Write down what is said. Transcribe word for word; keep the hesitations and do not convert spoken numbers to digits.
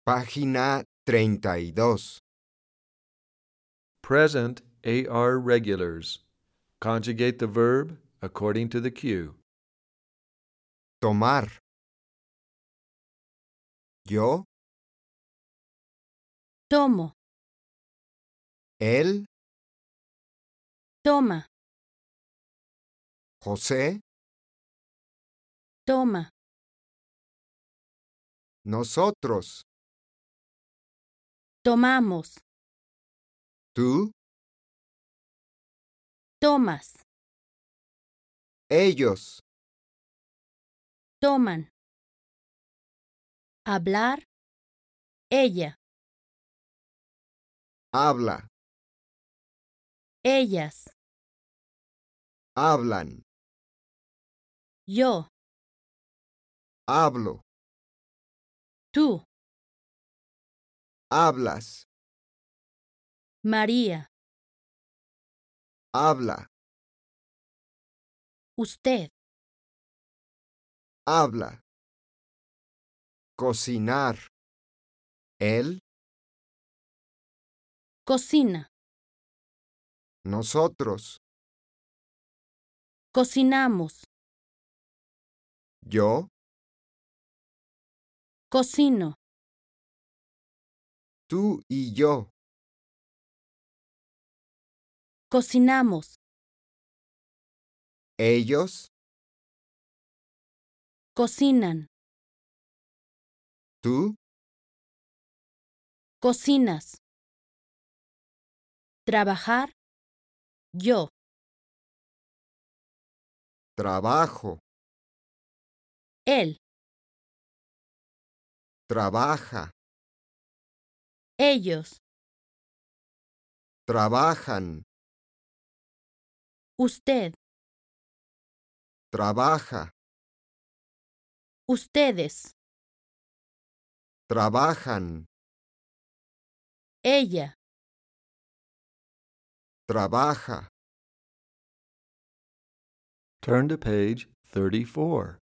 Página treinta y dos. Present A R regulars. Conjugate the verb according to the cue. Tomar. Yo, Tomo, él, toma, José, toma, nosotros, tomamos, tú, tomas, ellos, toman. Hablar, ella, habla, ellas, hablan, yo, hablo, tú, hablas, María, habla, usted, habla. Cocinar. Él, cocina, nosotros, cocinamos, yo, cocino, tú y yo, cocinamos, ellos, cocinan, tú, cocinas. Trabajar, yo, trabajo, él, trabaja, ellos, trabajan, usted, trabaja, ustedes, trabajan, ella, trabaja. Turn to page thirty-four.